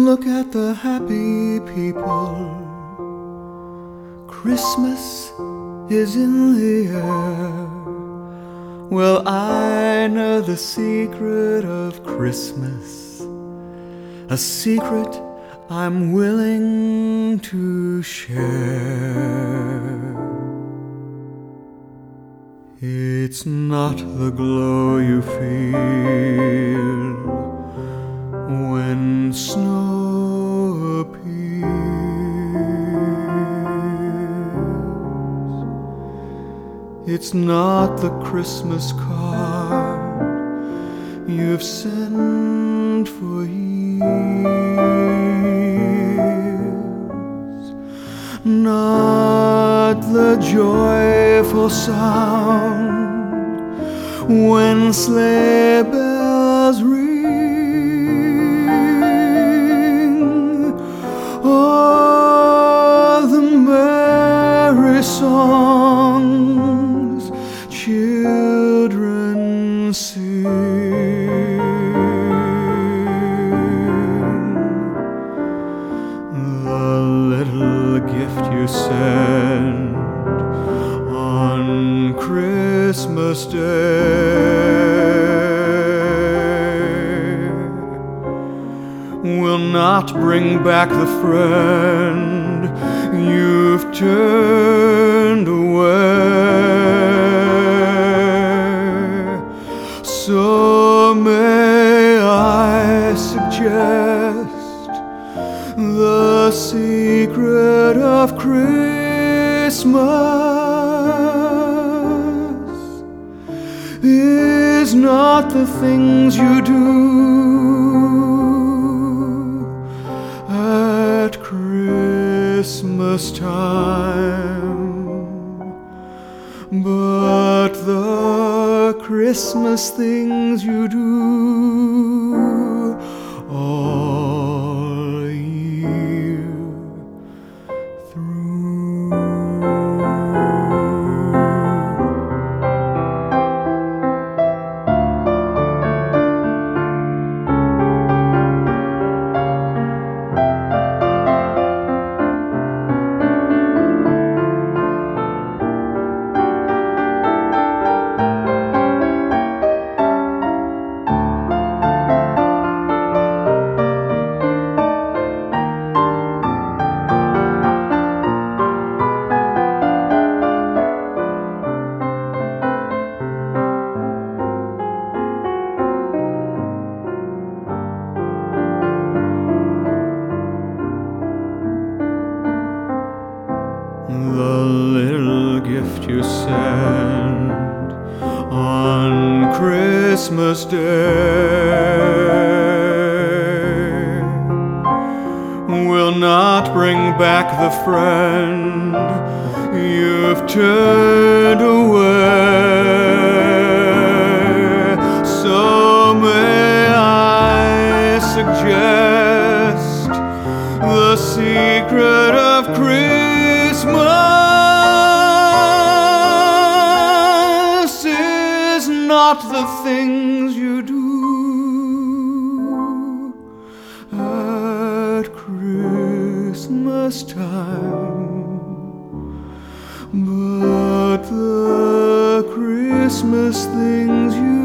Look at the happy people. Christmas is in the air. Well, I know the secret of Christmas, a secret I'm willing to share. It's not the glow you feel when snow appears. It's not the Christmas card you've sent for years, not the joyful sound when sleigh bells ring, or the merry songs children sing. The little gift you send on Christmas Day will not bring back the friend you've turned away. So may I suggest the secret of Christmas is not the things you do at Christmas time, but the Christmas things you do all year through. The little gift you send on Christmas Day will not bring back the friend you've turned away. So may I suggest the secret of Christmas is not the things you do at Christmas time, but the Christmas things you